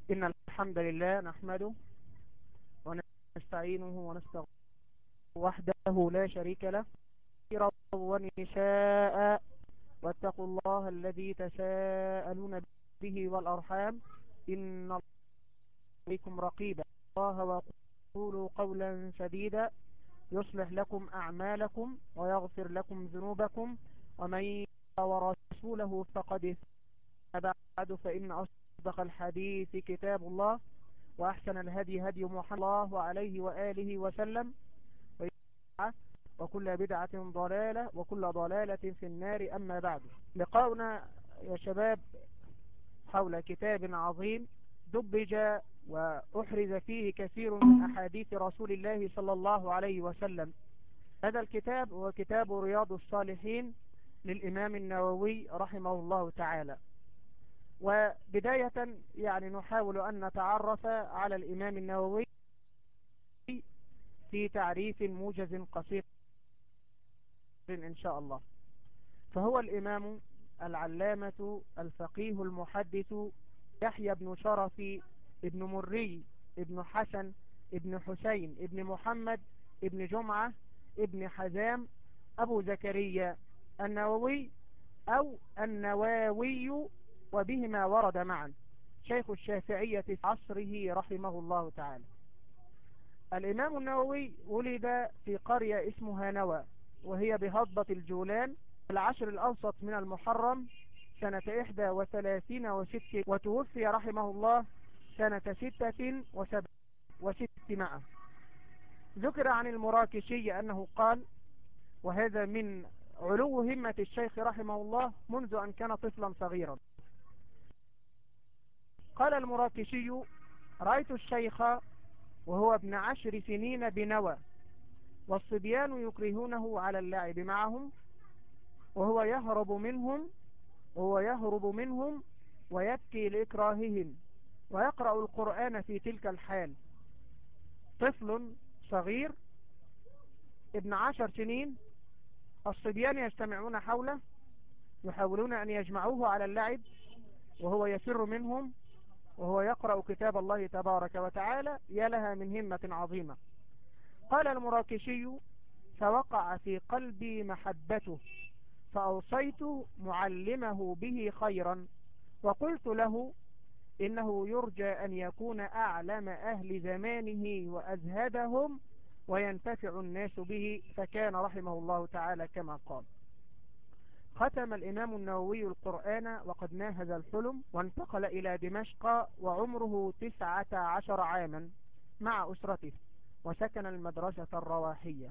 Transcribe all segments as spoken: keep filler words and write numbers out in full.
إن الحمد لله نحمده ونستعينه ونستغفره وحده لا شريك له خيرا ونساء واتقوا الله الذي تساءلون به والأرحام إن الله عليكم رقيبا الله وقولوا قولا سديدا يصلح لكم أعمالكم ويغفر لكم ذنوبكم ومن يطع ورسوله فقد فاز. بعد فإن أصدق الحديث كتاب الله وأحسن الهدي هدي محمد الله عليه وآله وسلم وكل بدعة ضلالة وكل ضلالة في النار. أما بعد، لقاؤنا يا شباب حول كتاب عظيم دبج وأحرز فيه كثير من أحاديث رسول الله صلى الله عليه وسلم. هذا الكتاب هو كتاب رياض الصالحين للإمام النووي رحمه الله تعالى. وبداية يعني نحاول أن نتعرف على الإمام النووي في تعريف موجز قصير إن شاء الله. فهو الإمام العلامة الفقيه المحدث يحيى بن شرف ابن مري ابن حسن ابن حسين ابن محمد ابن جمعة ابن حزام أبو زكريا النووي أو النواوي، وبهما ورد معا، شيخ الشافعية في عصره رحمه الله تعالى. الإمام النووي ولد في قرية اسمها نوى، وهي بهضبة الجولان العشر الأوسط من المحرم سنة إحدى وثلاثين وست، وتوفي رحمه الله سنة ستة وسبع وستمائة. ذكر عن المراكشي أنه قال، وهذا من علو همة الشيخ رحمه الله منذ أن كان طفلا صغيرا، قال المراكشي: رأيت الشيخ وهو ابن عشر سنين بنوى، والصبيان يكرهونه على اللعب معهم، وهو يهرب منهم وهو يهرب منهم ويبكي لإكراههم، ويقرأ القرآن في تلك الحال. طفل صغير ابن عشر سنين، الصبيان يجتمعون حوله يحاولون أن يجمعوه على اللعب، وهو يفر منهم وهو يقرأ كتاب الله تبارك وتعالى. يا لها من همة عظيمة. قال المراكشي: فوقع في قلبي محبته، فأوصيت معلمه به خيرا، وقلت له إنه يرجى أن يكون أعلم أهل زمانه وأزهدهم وينتفع الناس به، فكان رحمه الله تعالى كما قال. ختم الإمام النووي القرآن وقد ناهز الحلم، وانتقل إلى دمشق وعمره تسعة عشر عاما مع أسرته، وسكن المدرسة الرواحية.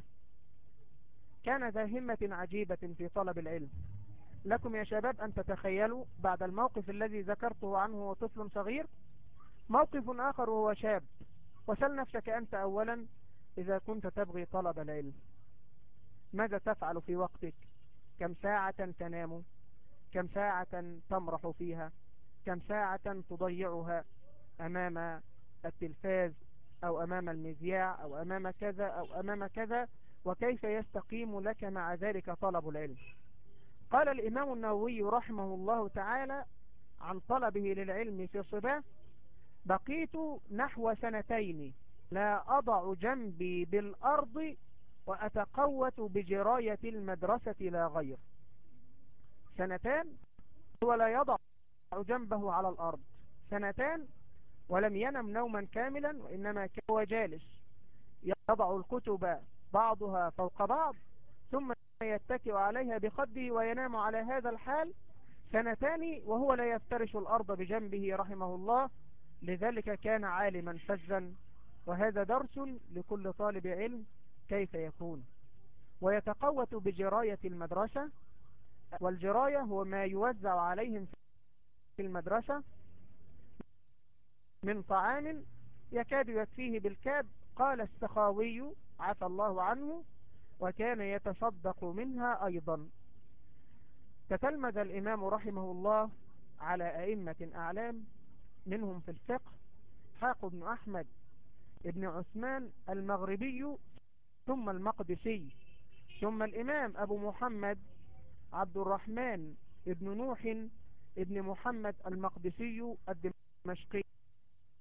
كان ذا همة عجيبة في طلب العلم. لكم يا شباب أن تتخيلوا بعد الموقف الذي ذكرته عنه طفل صغير موقف آخر وهو شاب. وسل نفسك أنت أولا، إذا كنت تبغي طلب العلم ماذا تفعل في وقتك؟ كم ساعة تنام؟ كم ساعة تمرح فيها؟ كم ساعة تضيعها أمام التلفاز أو أمام المذياع أو أمام كذا أو أمام كذا؟ وكيف يستقيم لك مع ذلك طلب العلم؟ قال الإمام النووي رحمه الله تعالى عن طلبه للعلم في صباه: بقيت نحو سنتين لا أضع جنبي بالأرض وأتقوت بجراية المدرسة لا غير. سنتان هو لا يضع جنبه على الأرض، سنتان ولم ينم نوما كاملا، وإنما كان هو جالس يضع الكتب بعضها فوق بعض ثم يتكئ عليها بخده وينام على هذا الحال سنتان، وهو لا يفترش الأرض بجنبه رحمه الله. لذلك كان عالما فزا، وهذا درس لكل طالب علم كيف يكون. ويتقوت بجراية المدرسة، والجراية هو ما يوزع عليهم في المدرسة من طعام يكاد يكفيه بالكاد. قال السخاوي عفى الله عنه: وكان يتصدق منها أيضا. تتلمذ الإمام رحمه الله على أئمة أعلام، منهم في الفقه إسحاق بن أحمد ابن عثمان المغربي ثم المقدسي، ثم الإمام أبو محمد عبد الرحمن ابن نوح ابن محمد المقدسي الدمشقي،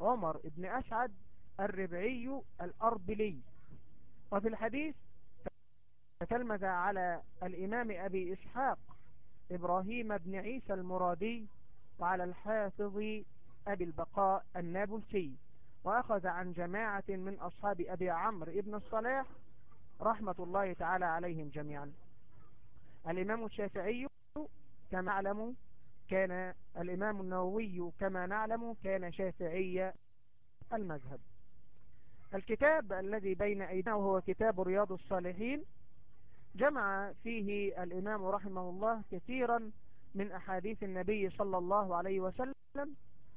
عمر بن أسعد الربعي الأربلي. وفي الحديث تتلمذ على الإمام أبي إسحاق إبراهيم بن عيسى المرادي وعلى الحافظ أبي البقاء النابلسي، وأخذ عن جماعة من أصحاب أبي عمرو بن الصلاح رحمة الله تعالى عليهم جميعا. الإمام الشافعي كما نعلم كان الإمام النووي كما نعلم كان شافعي المذهب. الكتاب الذي بين أيدينا وهو كتاب رياض الصالحين جمع فيه الإمام رحمه الله كثيرا من أحاديث النبي صلى الله عليه وسلم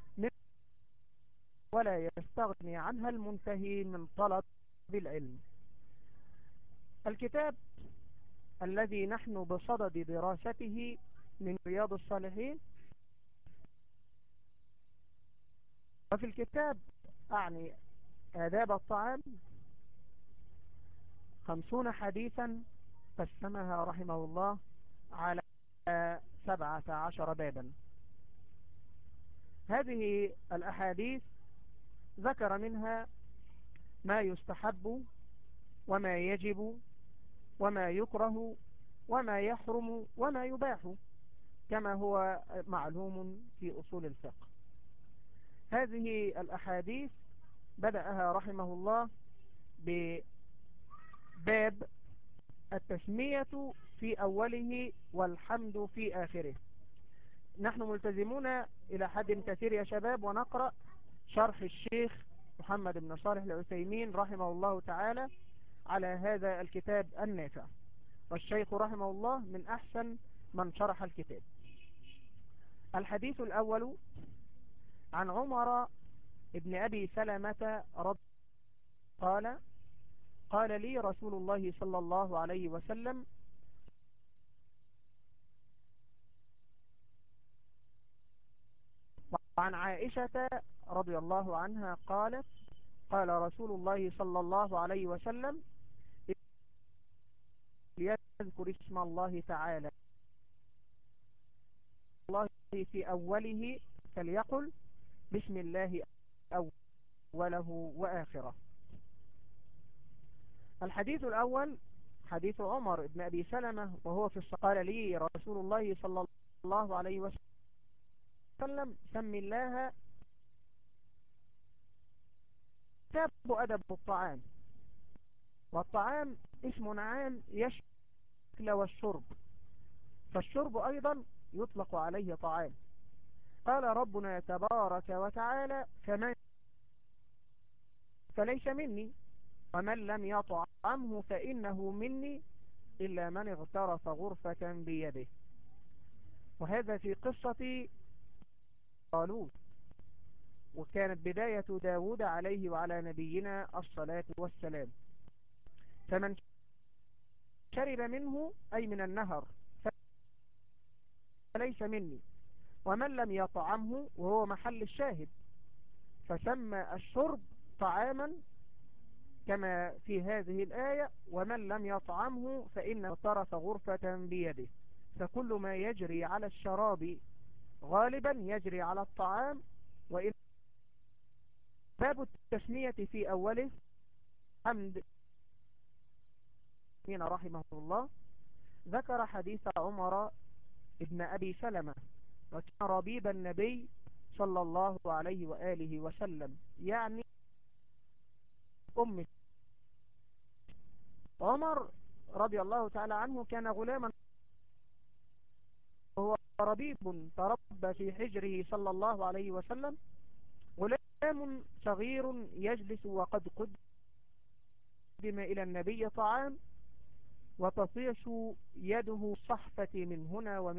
ولا يستغني عنها المنتهي من طلب العلم. الكتاب الذي نحن بصدد دراسته من رياض الصالحين، وفي الكتاب أعني آداب الطعام خمسون حديثا قسمها رحمه الله على سبعة عشر بابا. هذه الأحاديث ذكر منها ما يستحب وما يجب وما يكره وما يحرم وما يباح كما هو معلوم في أصول الفقه. هذه الأحاديث بدأها رحمه الله بباب التسمية في أوله والحمد في آخره. نحن ملتزمون إلى حد كثير يا شباب ونقرأ شرح الشيخ محمد بن صالح العثيمين رحمه الله تعالى على هذا الكتاب النافع، والشيخ رحمه الله من أحسن من شرح الكتاب. الحديث الأول عن عمر ابن أبي سلمة رضي قال قال لي رسول الله صلى الله عليه وسلم وعن عائشة رضي الله عنها قالت قال رسول الله صلى الله عليه وسلم ليذكر اسم الله تعالى الله في أوله فليقل بسم الله أوله وآخره. الحديث الأول حديث عمر بن أبي سلمة وهو في الصحيح قال لي رسول الله صلى الله عليه وسلم سم الله كتاب أدب الطعام، والطعام اسم عام يشمل والشرب، فالشرب أيضا يطلق عليه طعام. قال ربنا تبارك وتعالى فمن فليس مني ومن لم يطعمه فإنه مني إلا من اغترف غرفة بيده. وهذا في قصة طالوت، وكانت بداية داود عليه وعلى نبينا الصلاة والسلام. فمن شرب منه أي من النهر فليس مني ومن لم يطعمه وهو محل الشاهد، فسمى الشرب طعاما كما في هذه الآية ومن لم يطعمه فإنه طرف غرفة بيده. فكل ما يجري على الشراب غالبا يجري على الطعام. وإن باب التسمية في أوله حمد رحمه الله ذكر حديث عمر ابن أبي سلمة وكان ربيب النبي صلى الله عليه وآله وسلم، يعني أم عمر رضي الله تعالى عنه كان غلاما وهو ربيب تربى في حجره صلى الله عليه وسلم، غلام صغير يجلس وقد قدم إلى النبي طعام وتطيش يده صحفة من هنا ومن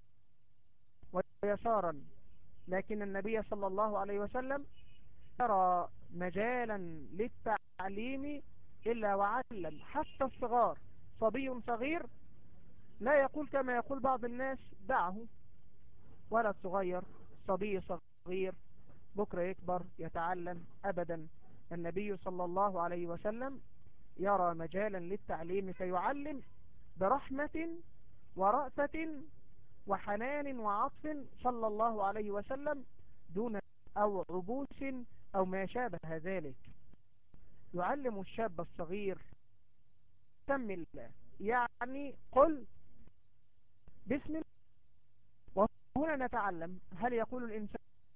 ويسارا، لكن النبي صلى الله عليه وسلم يرى مجالا للتعليم إلا وعلم حتى الصغار. صبي صغير لا يقول كما يقول بعض الناس دعه، ولد صغير صبي صغير بكرة يكبر يتعلم، أبدا. النبي صلى الله عليه وسلم يرى مجالا للتعليم فيعلم برحمة ورأفة وحنان وعطف صلى الله عليه وسلم دون أو عبوس أو ما شابه ذلك. يعلم الشاب الصغير سم الله، يعني قل بسم الله. وهنا نتعلم هل يقول الإنسان.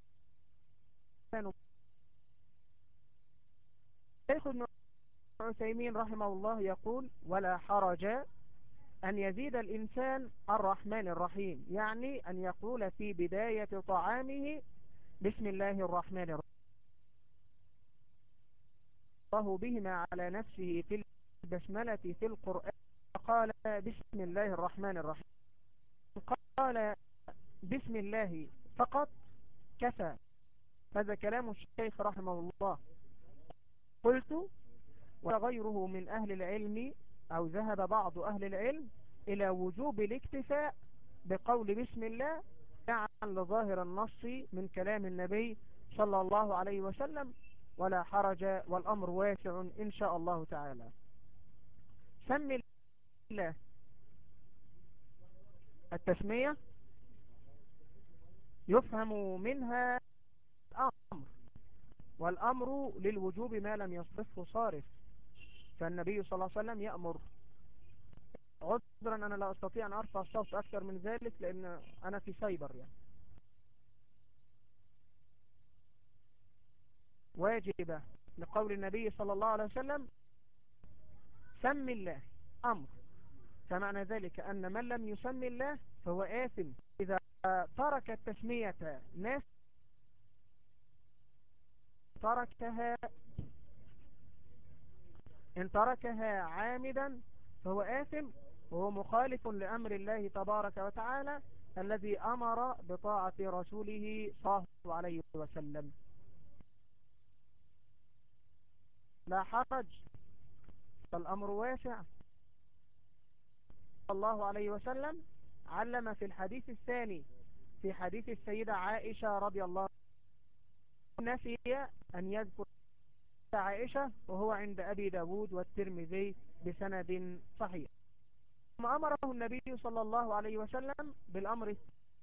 شيخ ابن عثيمين رحمه الله يقول ولا حرج أن يزيد الإنسان الرحمن الرحيم، يعني أن يقول في بداية طعامه بسم الله الرحمن الرحيم. الله بهما على نفسه في البسملة في القرآن قال بسم الله الرحمن الرحيم. قال بسم الله فقط كفى. هذا كلام الشيخ رحمه الله. قلت وغيره من أهل العلم أو ذهب بعض أهل العلم إلى وجوب الاكتفاء بقول بسم الله تبعا لظاهر النص من كلام النبي صلى الله عليه وسلم، ولا حرج والأمر واسع إن شاء الله تعالى. سم الله. التسمية يفهم منها الأمر، والأمر للوجوب ما لم يصرفه صارف، فالنبي صلى الله عليه وسلم يأمر. عذرا أنا لا أستطيع أن أرفع الصوت أكثر من ذلك لأن أنا في سايبر يعني. واجبة لقول النبي صلى الله عليه وسلم سم الله أمر، فمعنى ذلك أن من لم يسم الله فهو آثم. إذا ترك التسمية ناس تركها إن تركها عامدا فهو آثم، وهو مخالف لأمر الله تبارك وتعالى الذي أمر بطاعة رسوله صلى الله عليه وسلم. لا حرج، فالأمر واسع. صلى الله عليه وسلم علم في الحديث الثاني في حديث السيدة عائشة رضي الله عنها، نسي أن يذكر عائشة وهو عند أبي داود والترمذي بسند صحيح. ثم أمره النبي صلى الله عليه وسلم بالأمر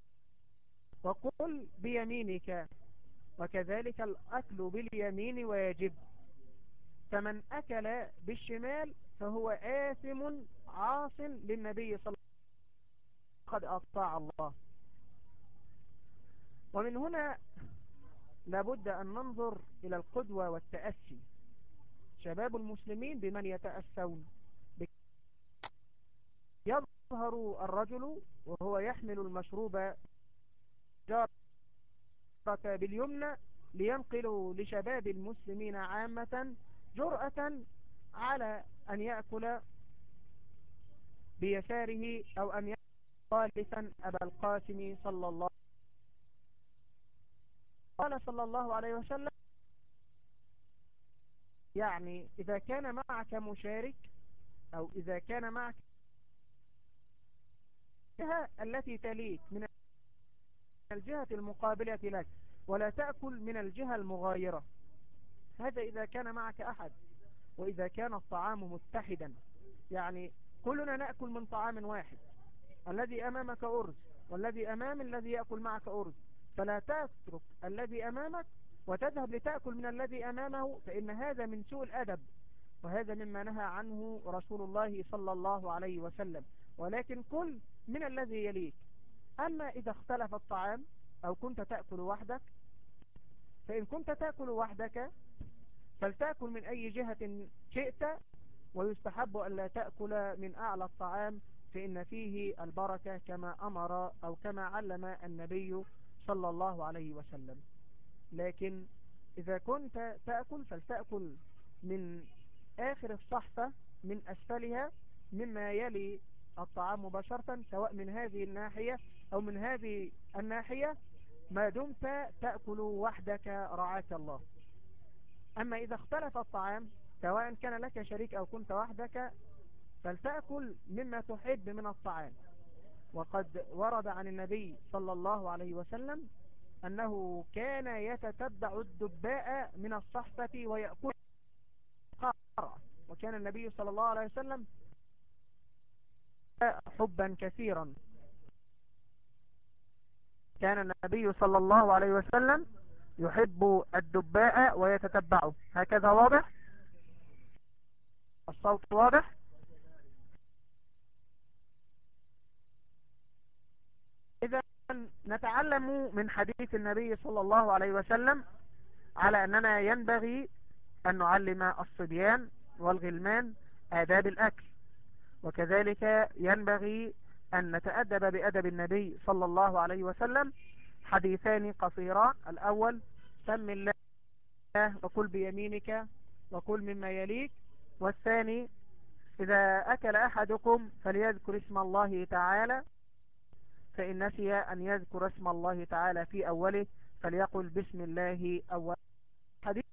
وقل بيمينك، وكذلك الأكل باليمين واجب، فمن أكل بالشمال فهو آثم عاص للنبي صلى الله عليه وسلم قد أطاع الله. ومن هنا لابد أن ننظر إلى القدوة والتأسي. شباب المسلمين بمن يتأسون؟ يظهر الرجل وهو يحمل المشروب جارة باليمنى لينقل لشباب المسلمين عامة جرأة على أن يأكل بيساره أو أن يأكل خالفا أبا القاسم صلى الله قال صلى الله عليه وسلم يعني إذا كان معك مشارك أو إذا كان معك الجهة التي تليك من الجهة المقابلة لك، ولا تأكل من الجهة المغايرة. هذا إذا كان معك أحد. وإذا كان الطعام متحدا، يعني كلنا نأكل من طعام واحد، الذي أمامك أرز والذي أمام الذي يأكل معك أرز، فلا تترك الذي أمامك وتذهب لتأكل من الذي أمامه، فإن هذا من سوء الأدب، وهذا مما نهى عنه رسول الله صلى الله عليه وسلم. ولكن كل من الذي يليك. أما إذا اختلف الطعام أو كنت تأكل وحدك، فإن كنت تأكل وحدك فلتأكل من أي جهة شئت، ويستحب أن لا تأكل من أعلى الطعام فإن فيه البركة كما أمر أو كما علم النبي صلى الله عليه وسلم. لكن إذا كنت تأكل فلتأكل من آخر الصحفة من أسفلها مما يلي الطعام مباشرة، سواء من هذه الناحية أو من هذه الناحية، ما دمت تأكل وحدك رعاك الله. أما إذا اختلف الطعام سواء كان لك شريك أو كنت وحدك فلتأكل مما تحب من الطعام. وقد ورد عن النبي صلى الله عليه وسلم أنه كان يتتبع الدباء من الصحفة ويأكل قارة، وكان النبي صلى الله عليه وسلم حبا كثيرا. كان النبي صلى الله عليه وسلم يحب الدباء ويتتبعه. هكذا واضح؟ الصوت واضح؟ إذا نتعلم من حديث النبي صلى الله عليه وسلم على أننا ينبغي أن نعلم الصبيان والغلمان آداب الأكل، وكذلك ينبغي أن نتأدب بأدب النبي صلى الله عليه وسلم. حديثان قصيران: الأول سم الله وكل بيمينك وكل مما يليك، والثاني إذا أكل أحدكم فليذكر اسم الله تعالى، فإن نسي أن يذكر اسم الله تعالى في أوله فليقل بسم الله أولا. حديث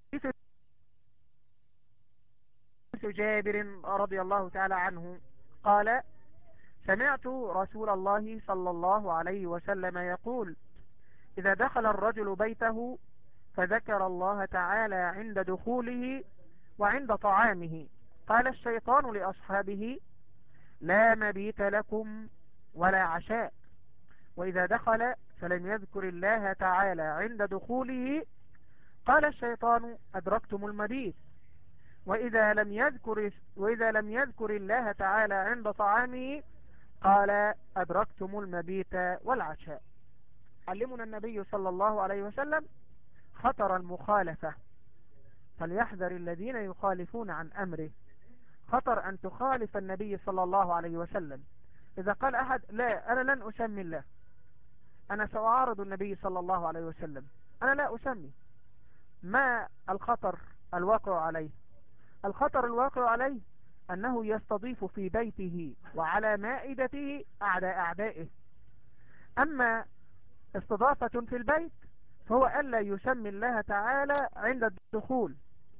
جابر رضي الله تعالى عنه قال: سمعت رسول الله صلى الله عليه وسلم يقول: إذا دخل الرجل بيته فذكر الله تعالى عند دخوله وعند طعامه قال الشيطان لأصحابه: لا مبيت لكم ولا عشاء. وإذا دخل فلم يذكر الله تعالى عند دخوله قال الشيطان: أدركتم المبيت. وإذا لم يذكر وإذا لم يذكر الله تعالى عند طعامه قال: أدركتم المبيت والعشاء. علمنا النبي صلى الله عليه وسلم خطر المخالفة، فليحذر الذين يخالفون عن أمره. خطر أن تخالف النبي صلى الله عليه وسلم. إذا قال أحد: لا أنا لن أسمي الله، أنا سأعارض النبي صلى الله عليه وسلم، أنا لا أسمي، ما الخطر الواقع عليه؟ الخطر الواقع عليه أنه يستضيف في بيته وعلى مائدته أعداء أعدائه. أما استضافة في البيت فهو ألا يسمي الله تعالى عند الدخول،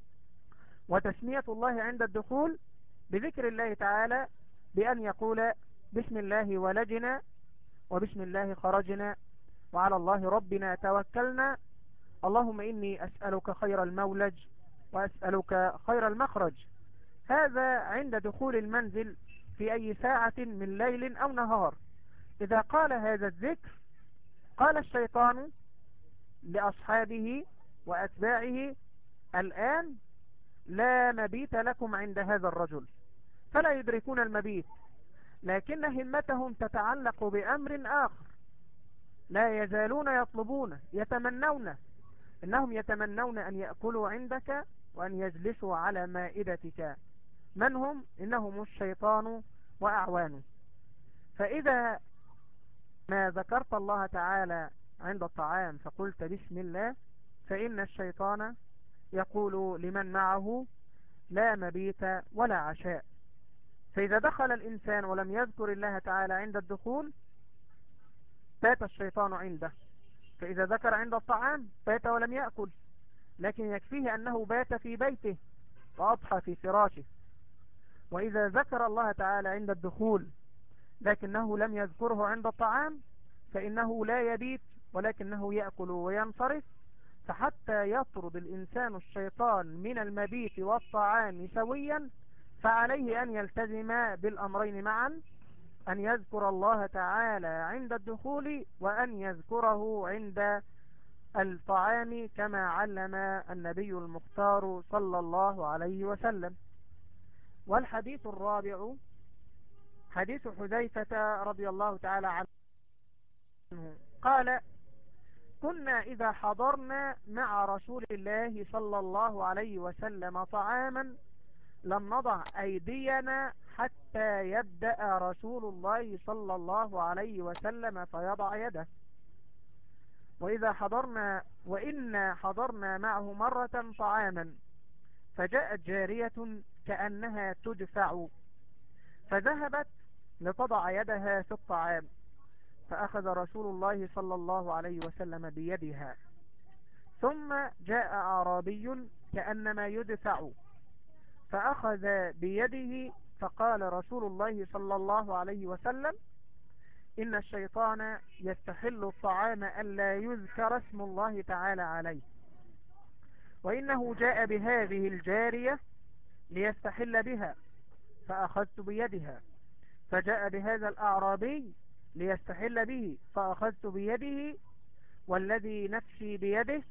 وتسمية الله عند الدخول بذكر الله تعالى بأن يقول: بسم الله ولجنا وبسم الله خرجنا وعلى الله ربنا توكلنا، اللهم إني أسألك خير المولج وأسألك خير المخرج. هذا عند دخول المنزل في أي ساعة من ليل أو نهار. إذا قال هذا الذكر قال الشيطان لأصحابه وأتباعه: الآن لا مبيت لكم عند هذا الرجل، فلا يدركون المبيت، لكن همتهم تتعلق بأمر آخر. لا يزالون يطلبون يتمنون، إنهم يتمنون أن يأكلوا عندك وأن يجلسوا على مائدتك. من هم؟ إنهم الشيطان وأعوانه. فإذا ما ذكرت الله تعالى عند الطعام فقلت بسم الله، فإن الشيطان يقول لمن معه: لا مبيت ولا عشاء. فإذا دخل الإنسان ولم يذكر الله تعالى عند الدخول بات الشيطان عنده، فإذا ذكر عند الطعام بات ولم يأكل، لكن يكفيه أنه بات في بيته وأضحى في فراشه. وإذا ذكر الله تعالى عند الدخول لكنه لم يذكره عند الطعام فإنه لا يبيت ولكنه يأكل وينصرف. فحتى يطرد الإنسان الشيطان من المبيت والطعام سويا فعليه أن يلتزم بالأمرين معا: أن يذكر الله تعالى عند الدخول وأن يذكره عند الطعام كما علم النبي المختار صلى الله عليه وسلم. والحديث الرابع حديث حذيفة رضي الله تعالى عنه قال: كنا إذا حضرنا مع رسول الله صلى الله عليه وسلم طعاما لم نضع أيدينا حتى يبدأ رسول الله صلى الله عليه وسلم فيضع يده. وإذا حضرنا وإنا حضرنا معه مرة طعاما فجاءت جارية كأنها تدفع فذهبت لتضع يدها في الطعام، فأخذ رسول الله صلى الله عليه وسلم بيدها، ثم جاء أعرابي كأنما يدفع فأخذ بيده، فقال رسول الله صلى الله عليه وسلم: إن الشيطان يستحل الطعام ألا يذكر اسم الله تعالى عليه، وإنه جاء بهذه الجارية ليستحل بها، فأخذت بيدها. فجاء بهذا الأعرابي ليستحل به، فأخذت بيده، والذي نفسي بيده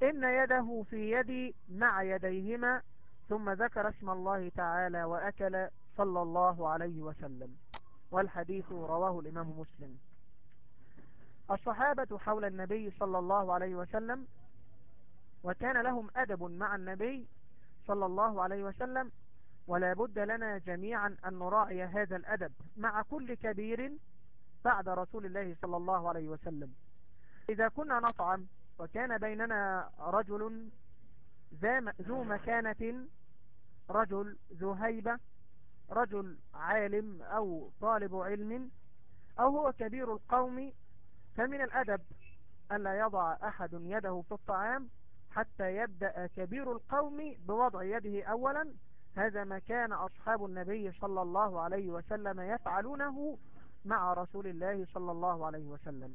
إن يده في يدي مع يديهما، ثم ذكر اسم الله تعالى وأكل صلى الله عليه وسلم. والحديث رواه الإمام مسلم. الصحابة حول النبي صلى الله عليه وسلم، وكان لهم أدب مع النبي صلى الله عليه وسلم، ولا بد لنا جميعا أن نراعي هذا الأدب مع كل كبير بعد رسول الله صلى الله عليه وسلم. إذا كنا نطعم وكان بيننا رجل ذو مكانة، رجل ذو هيبة، رجل عالم أو طالب علم، أو هو كبير القوم، فمن الأدب ألا يضع أحد يده في الطعام حتى يبدأ كبير القوم بوضع يده أولا. هذا ما كان أصحاب النبي صلى الله عليه وسلم يفعلونه مع رسول الله صلى الله عليه وسلم.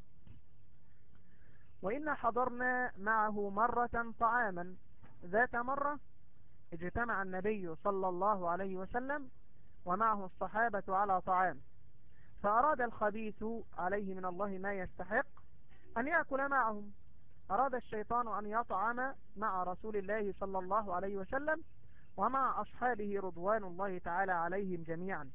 وإن حضرنا معه مرة طعاما، ذات مرة اجتمع النبي صلى الله عليه وسلم ومعه الصحابة على طعام، فأراد الخبيث عليه من الله ما يستحق أن يأكل معهم. أراد الشيطان أن يطعم مع رسول الله صلى الله عليه وسلم ومع أصحابه رضوان الله تعالى عليهم جميعا.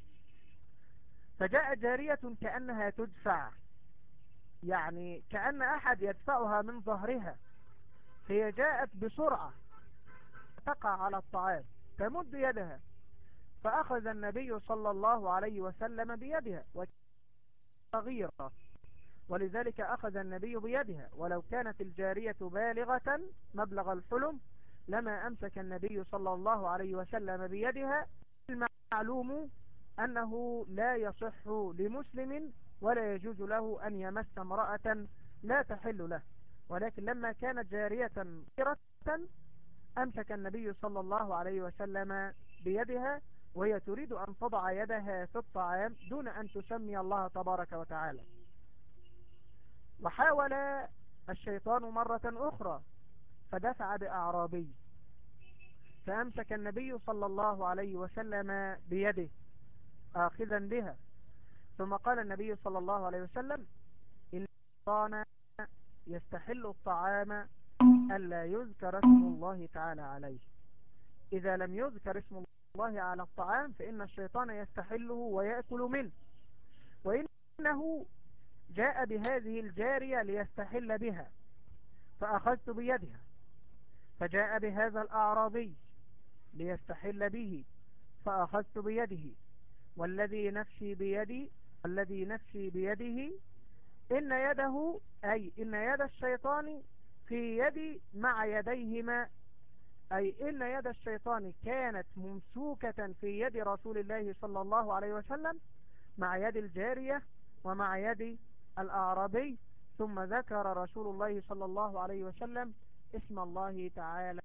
فجاء جارية كأنها تدفع، يعني كأن أحد يدفعها من ظهرها، هي جاءت بسرعة تقع على الطعام تمد يدها، فأخذ النبي صلى الله عليه وسلم بيدها، وصغيرة ولذلك أخذ النبي بيدها. ولو كانت الجارية بالغة مبلغ الحلم لما أمسك النبي صلى الله عليه وسلم بيدها. المعلوم أنه لا يصح لمسلم ولا يجوز له أن يمس امرأة لا تحل له، ولكن لما كانت جارية صغيرة أمسك النبي صلى الله عليه وسلم بيدها وهي تريد أن تضع يدها في الطعام دون أن تسمي الله تبارك وتعالى. وحاول الشيطان مرة أخرى فدفع بأعرابي، فأمسك النبي صلى الله عليه وسلم بيده آخذا بها، ثم قال النبي صلى الله عليه وسلم: إن الشيطان يستحل الطعام ألا يذكر اسم الله تعالى عليه. إذا لم يذكر اسم الله على الطعام فإن الشيطان يستحله ويأكل منه. وإنه جاء بهذه الجارية ليستحل بها فأخذت بيدها، فجاء بهذا الأعرابي ليستحل به فأخذت بيده، والذي نفسي بيدي والذي نفسي بيده إن يده أي إن يد الشيطان في يدي مع يديهما، أي إن يد الشيطان كانت ممسوكة في يد رسول الله صلى الله عليه وسلم مع يد الجارية ومع يد الأعرابي. ثم ذكر رسول الله صلى الله عليه وسلم اسم الله تعالى.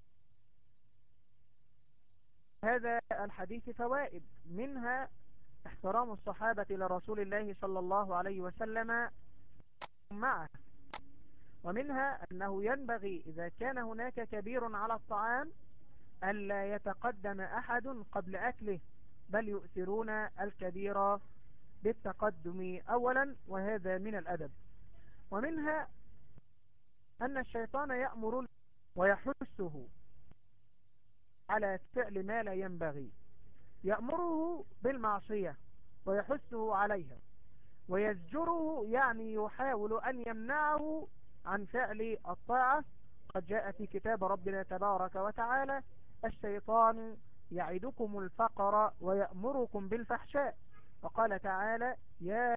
هذا الحديث فوائد، منها احترام الصحابة لرسول الله صلى الله عليه وسلم معه، ومنها أنه ينبغي إذا كان هناك كبير على الطعام ألا يتقدم أحد قبل أكله، بل يؤثرون الكبير بالتقدم أولا، وهذا من الأدب. ومنها أن الشيطان يأمر ويحثه على فعل ما لا ينبغي، يأمره بالمعصية ويحثه عليها، ويزجره يعني يحاول أن يمنعه عن فعل الطاعة. قد جاء في كتاب ربنا تبارك وتعالى: الشيطان يعدكم الفقر ويأمركم بالفحشاء. وقال تعالى: يا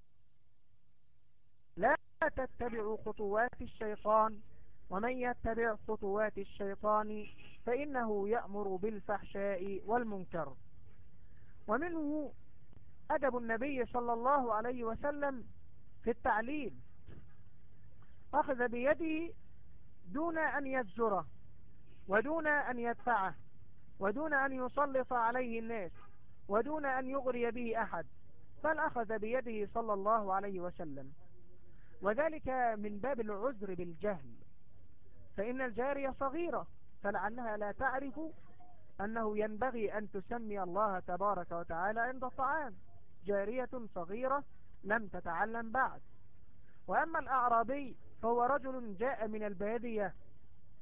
لا تتبعوا خطوات الشيطان ومن يتبع خطوات الشيطان فإنه يأمر بالفحشاء والمنكر. ومنه أدب النبي صلى الله عليه وسلم في التعليم، أخذ بيده دون أن يزجره ودون أن يدفعه ودون أن يسلط عليه الناس ودون أن يغري به أحد، بل أخذ بيده صلى الله عليه وسلم، وذلك من باب العذر بالجهل، فإن الجارية صغيرة فلعلها لا تعرف أنه ينبغي أن تسمي الله تبارك وتعالى عند الطعام، جارية صغيرة لم تتعلم بعد. وأما الأعرابي فهو رجل جاء من البادية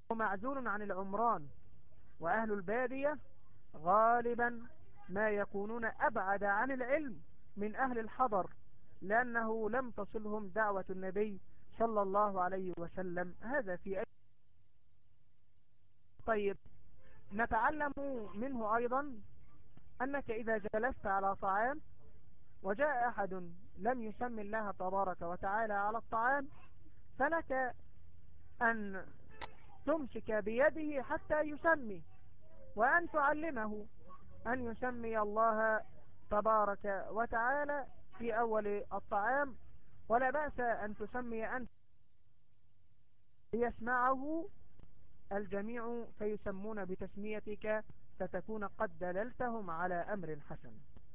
معزول عن العمران، وأهل البادية غالبا ما يكونون أبعد عن العلم من أهل الحضر، لأنه لم تصلهم دعوة النبي صلى الله عليه وسلم. هذا في أي طيب. نتعلم منه أيضا أنك إذا جلست على طعام وجاء أحد لم يسمي الله تبارك وتعالى على الطعام، فلك أن تمسك بيده حتى يسمي، وأن تعلمه أن يسمي الله تبارك وتعالى في أول الطعام، ولا بأس أن تسمي أنت ليسمعه الجميع فيسمون بتسميتك، فتكون قد دللتهم على أمر حسن.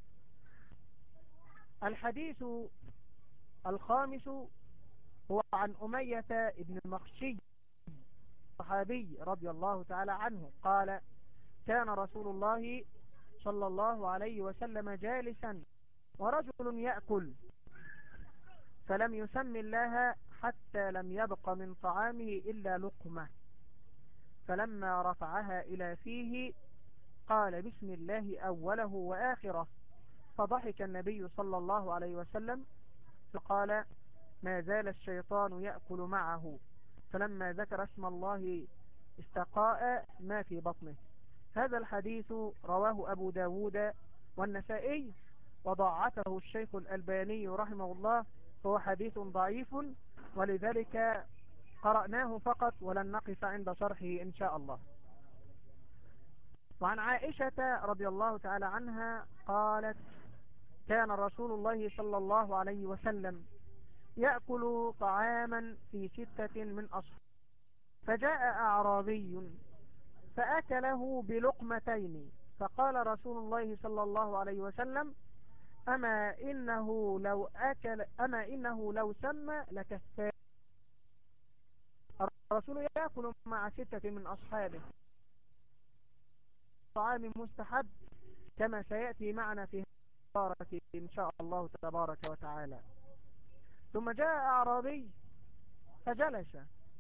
الحديث الخامس هو عن أمية بن مخشي صحابي رضي الله تعالى عنه قال: كان رسول الله صلى الله عليه وسلم جالسا ورجل يأكل، فلم يسم الله حتى لم يبق من طعامه إلا لقمة، فلما رفعها إلى فيه قال: بسم الله أوله وآخره. فضحك النبي صلى الله عليه وسلم فقال: ما زال الشيطان يأكل معه، فلما ذكر اسم الله استقاء ما في بطنه. هذا الحديث رواه أبو داود والنسائي، وضعفه الشيخ الألباني رحمه الله، فهو حديث ضعيف، ولذلك قرأناه فقط ولن نقف عند شرحه إن شاء الله. وعن عائشة رضي الله تعالى عنها قالت: كان رسول الله صلى الله عليه وسلم يأكل طعاما في ستة من أصحابه، فجاء أعرابي فأكله بلقمتين، فقال رسول الله صلى الله عليه وسلم: أما إنه لو أكل أما إنه لو سمى لكفاه. الرسول يأكل مع ستة من أصحابه طعام مستحب، كما سيأتي معنا في هذه إن شاء الله تبارك وتعالى. ثم جاء أعرابي فجلس،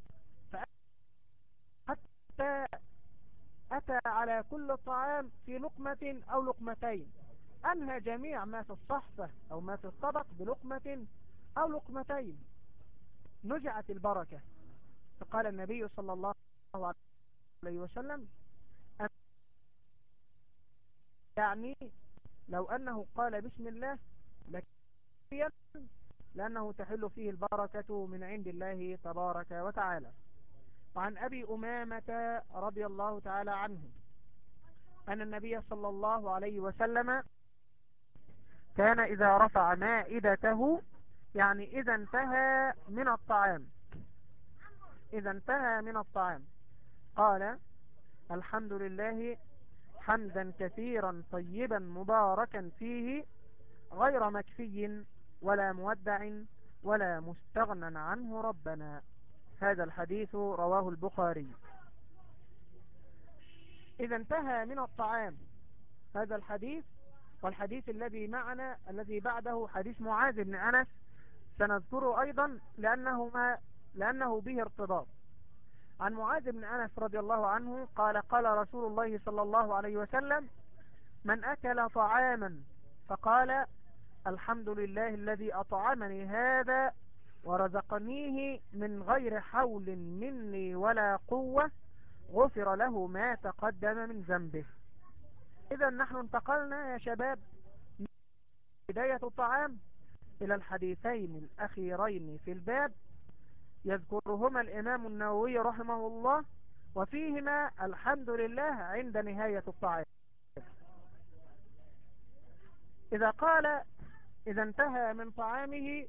حتى أتى على كل طعام في لقمة أو لقمتين، أنهى جميع ما في الصحفة أو ما في الطبق بلقمة أو لقمتين، نزعت البركة. فقال النبي صلى الله عليه وسلم: يعني لو أنه قال بسم الله لكفيا، لأنه تحل فيه البركة من عند الله تبارك وتعالى. وعن أبي أمامة رضي الله تعالى عنه أن النبي صلى الله عليه وسلم كان إذا رفع مائدته، يعني إذا انتهى من الطعام إذا انتهى من الطعام قال: الحمد لله حمدا كثيرا طيبا مباركا فيه، غير مكفي ولا مودع ولا مستغنى عنه ربنا. هذا الحديث رواه البخاري. إذا انتهى من الطعام، هذا الحديث والحديث الذي معنا الذي بعده حديث معاذ بن أنس سنذكره أيضا لأنه, ما لأنه به ارتباط. عن معاذ بن أنس رضي الله عنه قال: قال رسول الله صلى الله عليه وسلم: من أكل طعاما فقال: الحمد لله الذي أطعمني هذا ورزقنيه من غير حول مني ولا قوة، غفر له ما تقدم من ذنبه. إذا نحن انتقلنا يا شباب من بداية الطعام إلى الحديثين الأخيرين في الباب، يذكرهما الإمام النووي رحمه الله، وفيهما الحمد لله عند نهاية الطعام. إذا قال إذا انتهى من طعامه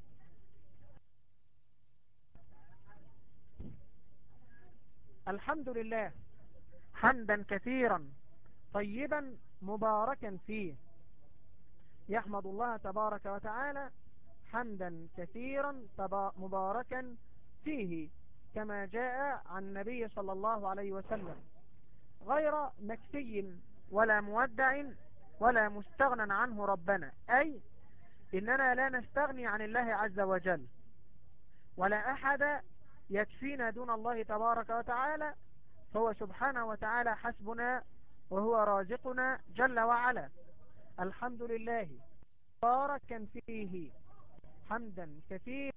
الحمد لله حمدا كثيرا طيبا مباركا فيه، يحمد الله تبارك وتعالى حمدا كثيرا مباركا فيه كما جاء عن النبي صلى الله عليه وسلم، غير مكفي ولا مودع ولا مستغنى عنه ربنا، أي إننا لا نستغني عن الله عز وجل، ولا أحد يكفينا دون الله تبارك وتعالى، هو سبحانه وتعالى حسبنا وهو رازقنا جل وعلا. الحمد لله باركا فيه حمدا كثيرا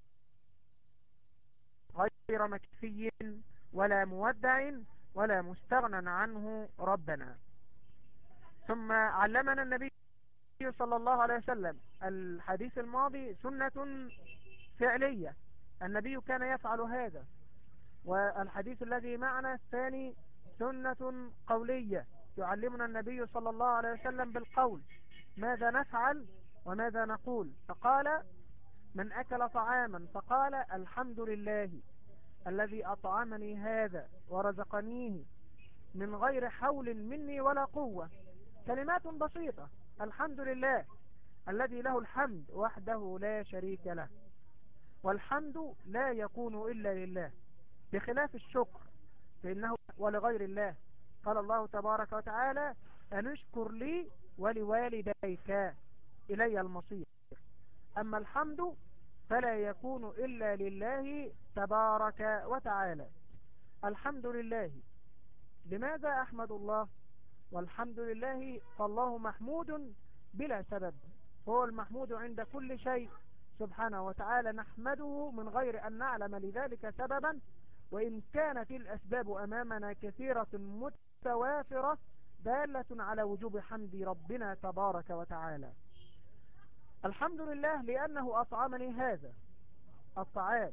غير مكفي ولا مودع ولا مستغنى عنه ربنا. ثم علمنا النبي صلى الله عليه وسلم الحديث الماضي سنة فعلية، النبي كان يفعل هذا. والحديث الذي معنا الثاني سنة قولية، يعلمنا النبي صلى الله عليه وسلم بالقول ماذا نفعل وماذا نقول. فقال: من أكل طعاما فقال الحمد لله الذي أطعمني هذا ورزقنيه من غير حول مني ولا قوة. كلمات بسيطة، الحمد لله الذي له الحمد وحده لا شريك له، والحمد لا يكون إلا لله بخلاف الشكر فإنه ولغير الله. قال الله تبارك وتعالى: أن اشكر لي ولوالديك إلي المصير. أما الحمد فلا يكون إلا لله تبارك وتعالى. الحمد لله. لماذا أحمد الله؟ والحمد لله فالله محمود بلا سبب، هو المحمود عند كل شيء سبحانه وتعالى، نحمده من غير أن نعلم لذلك سببا، وإن كانت الأسباب أمامنا كثيرة متوافرة دالة على وجوب حمد ربنا تبارك وتعالى. الحمد لله لأنه أطعمني هذا الطعام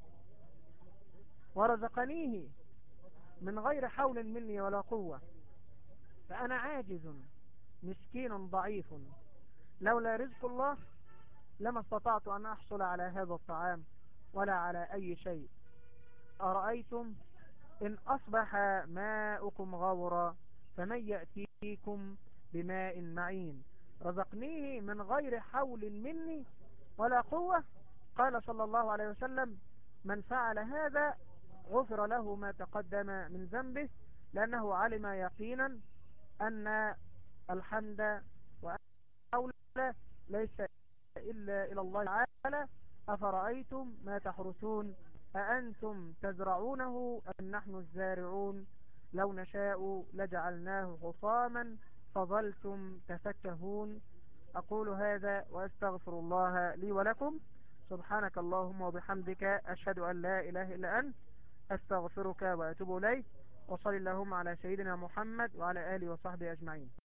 ورزقنيه من غير حول مني ولا قوة، فأنا عاجز مسكين ضعيف، لولا رزق الله لما استطعت أن أحصل على هذا الطعام ولا على أي شيء. أرأيتم إن أصبح ماؤكم غورا فمن يأتيكم بماء معين. رزقنيه من غير حول مني ولا قوة. قال صلى الله عليه وسلم: من فعل هذا غفر له ما تقدم من ذنبه، لأنه علم يقينا أن الحمد والحول ليس إلا إلى الله تعالى. أفرأيتم ما تحرثون أأنتم تزرعونه أم نحن الزارعون لو نشاء لجعلناه حطاما فظلتم تفكهون. أقول هذا وأستغفر الله لي ولكم. سبحانك اللهم وبحمدك أشهد أن لا إله إلا أنت أستغفرك وأتوب إليك. وصل اللهم على سيدنا محمد وعلى آله وصحبه أجمعين.